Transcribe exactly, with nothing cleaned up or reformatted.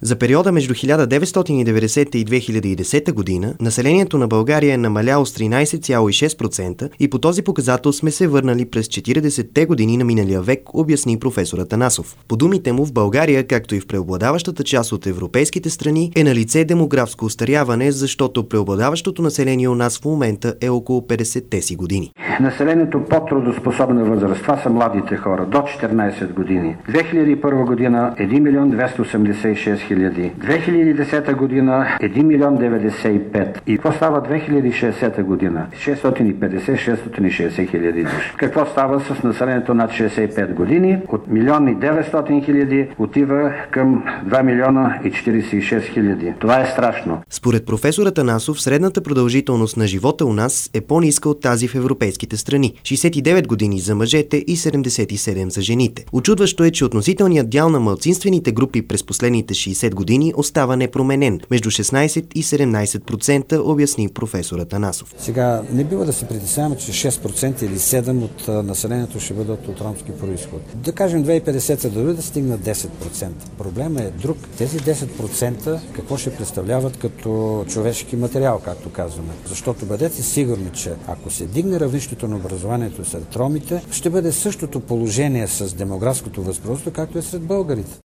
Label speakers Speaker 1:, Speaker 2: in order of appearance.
Speaker 1: За периода между хиляда деветстотин и деветдесета и две хиляди и десета година населението на България е намаляло с тринадесет цяло и шест процента и по този показател сме се върнали през четиридесетте години на миналия век, обясни професор Атанасов. По думите му, в България, както и в преобладаващата част от европейските страни, е налице демографско остаряване, защото преобладаващото население у нас в момента е около петдесетте си години.
Speaker 2: Населението по трудоспособна възраст, това са младите хора, до четиринадесет години. две хиляди и първа година един милион двеста осемдесет и шест хиляди. две хиляди и десета година един милион деветдесет и пет. И какво става две хиляди и шестдесета година? шестстотин и петдесет до шестстотин и шестдесет хиляди души. Какво става с населението над шестдесет и пет години? От милион и деветстотин хиляди отива към два милиона и четиридесет и шест хиляди. Това е страшно.
Speaker 1: Според професор Атанасов, средната продължителност на живота у нас е по-ниска от тази в европейските страни. шестдесет и девет години за мъжете и седемдесет и седем за жените. Очудващо е, че относителният дял на малцинствените групи през последните шестдесет години остава непроменен, между шестнадесет и седемнадесет процента, обясни професор Атанасов.
Speaker 3: Сега не бива да се притесняваме, че шест процента или седем процента от населението ще бъдат от ромски произход. Да кажем две хиляди и петдесета дори да стигнат десет процента. Проблемът е друг. Тези десет процента какво ще представляват като човешки материал, както казваме. Защото бъдете сигурни, че ако се дигне равнището на образованието сред ромите, ще бъде същото положение с демографското възпроизводство, както е сред българите.